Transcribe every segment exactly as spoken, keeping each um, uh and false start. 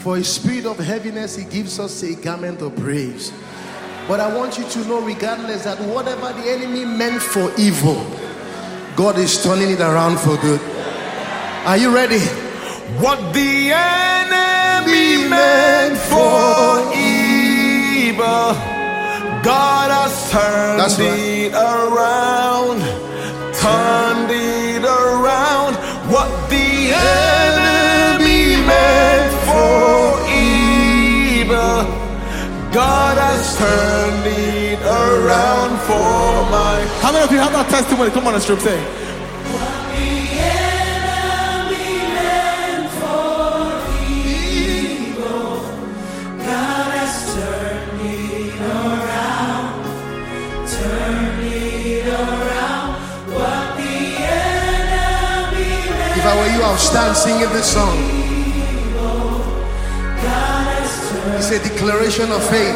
For a spirit of heaviness, he gives us a garment of praise. But I want you to know, regardless, that whatever the enemy meant for evil, God is turning it around for good. Are you ready? What the enemy meant for evil, God has turned That's right. it around. Turned it around. What the enemy meant for evil, God has turned it around for my. How many of you have that testimony? Come on, strip, say. What the enemy meant for evil, God has turned it around. Turned it around. What the enemy meant. If I were you, I would stand singing this song. It's a declaration of faith.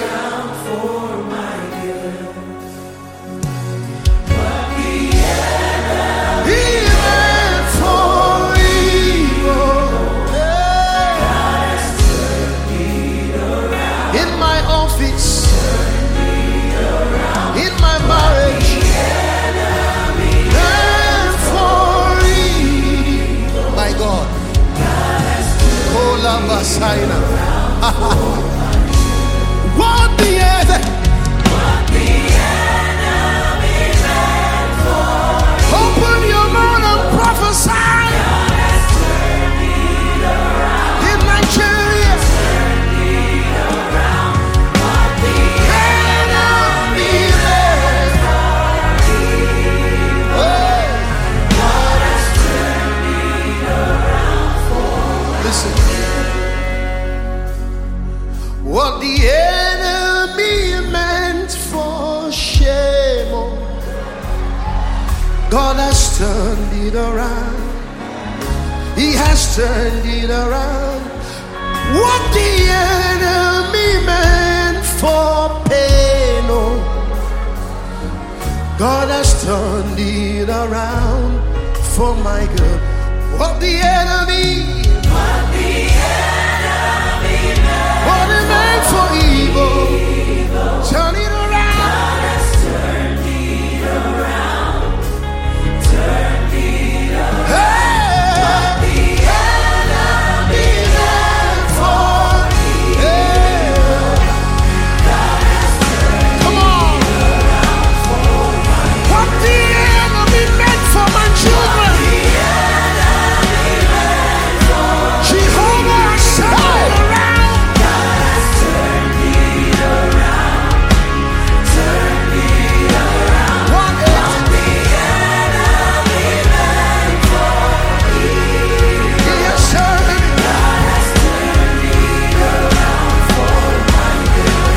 What the enemy, What the enemy meant for Open your mouth and prophesy. God has turned it around. In Nigeria, Turned it around. What the enemy meant for evil, God has turned it around for. listen. What the enemy meant for shame, oh, God has turned it around. He has turned it around. What the enemy meant for pain, oh, God has turned it around for my good. What the enemy What the enemy meant What it meant for evil, turn it around. God has turned it around. Turned it around. Hey, The enemy meant for evil, God has turned come on. What the enemy meant for my children, the enemy meant for Jehovah has turned it around. God has turned it around. Turned it around. What it The enemy meant for evil, He has turned it. God has turned it around for my good.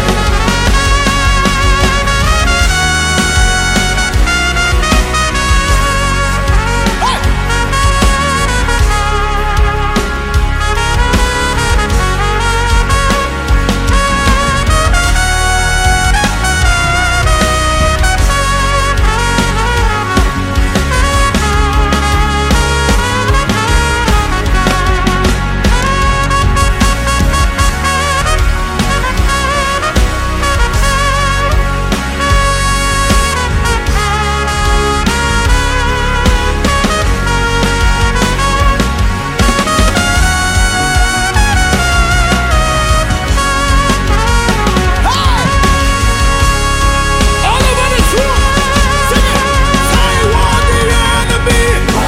all over this room, sing it. Say what the enemy,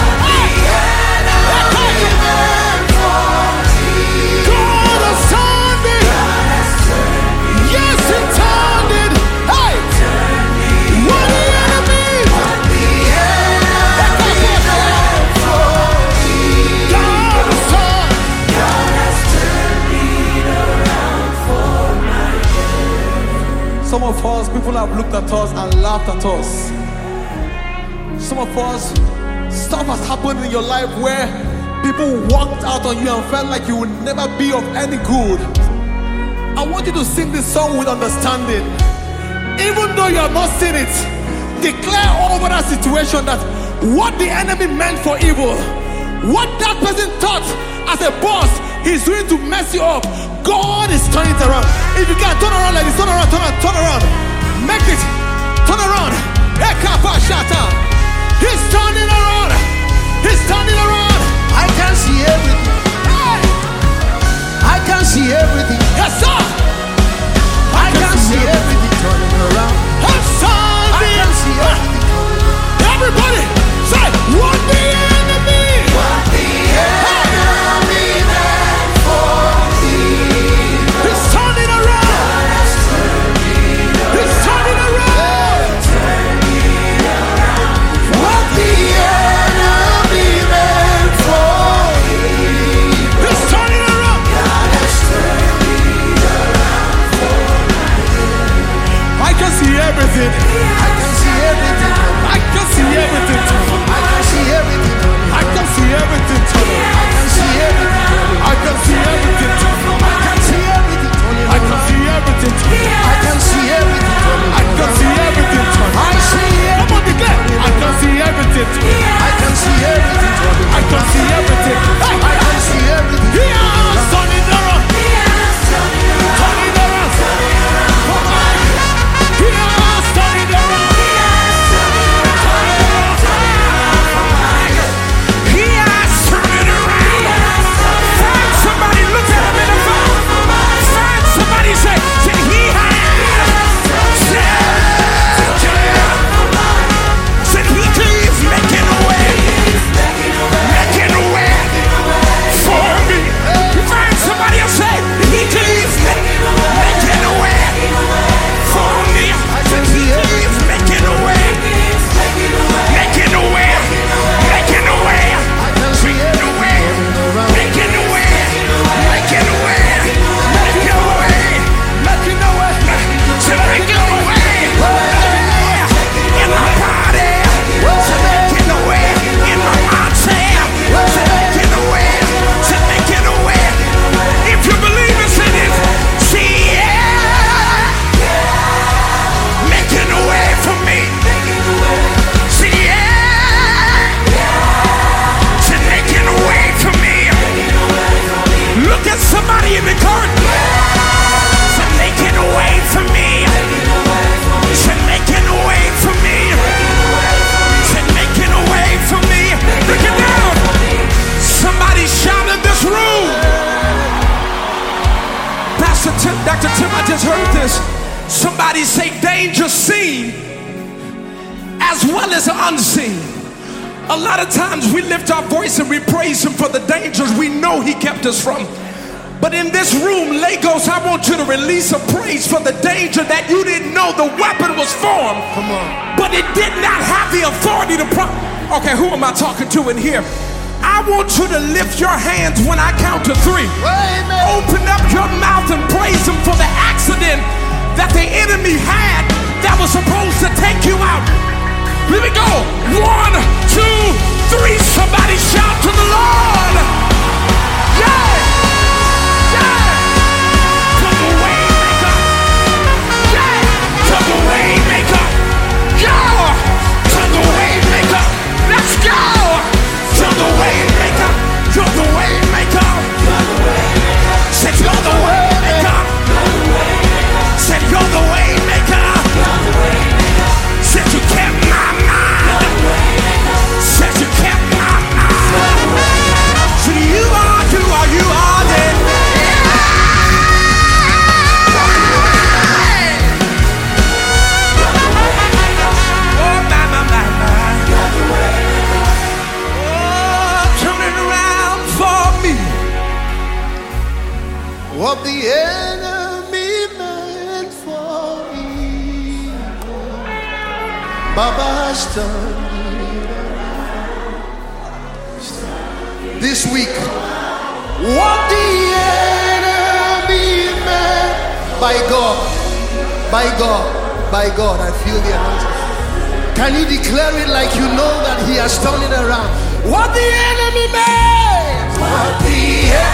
God has turned it. Yes, He turned it. Hey, what the enemy, God has turned. Some of us, people have looked at us and laughed at us. Some of us, stuff has happened in your life where people walked out on you and felt like you would never be of any good. I want you to sing this song with understanding. Even though you have not seen it, declare over that situation that what the enemy meant for evil, what that person thought as a boss he's doing to mess you up, God is turning it around. If you can turn around like this, turn around, turn around, turn around. Make it, turn around. He's turning around. He's turning around. I can see everything. Hey. I can see everything. Yes, sir. I can see everything turning around. I'm sorry. I can see everything. Everybody say, what the enemy? What the enemy meant for evil. He's turning around. He's turning around. What the enemy meant for evil. He's turning around. I can see everything. I can see everything. I can see everything. I can see everything. I can see everything. I can see everything. I can see everything. I can see everything. I can see everything. I can see everything. I can see everything. I see Come on, declare. I can see everything. I can see everything. I can see everything. Hey, I can see everything. he has turned it around. Turn it around. Come on. He has turned it around. He has turned it around. Find somebody, look at him in the face. Find somebody, say, say he has. Said he keeps making a way. Making a way for me. Find somebody and say, he keeps making a way for me. Said he keeps making a way. Making a way. Making a way. I can see Making a way. everything. Making a way. Making a way. Making a way. Making a way. Said making a way. In my body. Said making a way. In my mindset. Said making a way. Said making a way. If you believe it, say this. See yeah. Making a way for me. See yeah. Said making a way for me. Look at somebody in the garden. Said making a way for me. Said making a way for me. Said making a way for me. Look it down. Somebody shout in this room. Pastor Tim, Doctor Tim, I just heard this. Somebody say danger seen as well as unseen. A lot of times we lift our voice and we praise him for the dangers we know he kept us from. But in this room, Lagos, I want you to release a praise for the danger that you didn't know the weapon was formed. Come on. But it did not have the authority to pro- Okay, who am I talking to in here? I want you to lift your hands when I count to three. Amen. Open up your mouth and praise him for the accident that the enemy had that was supposed to take you out. Here we go. One, two, three. Somebody shout to the Lord. Yeah. Yeah. To the way maker. Yeah. To the way maker. Yeah. To the way maker. Let's go. To the way maker. You're the way maker. Said you're the way maker. Said you're the way maker. Said you kept my mind. Said you kept my mind. So you are, you are, you are dead. Oh, my, my, my, my. Oh, turning around for me. What the enemy meant for evil, Baba has turned it around. This week, what the enemy meant, by God, by God, by God, I feel the anointing. Can you declare it like you know that he has turned it around? What the enemy meant, What the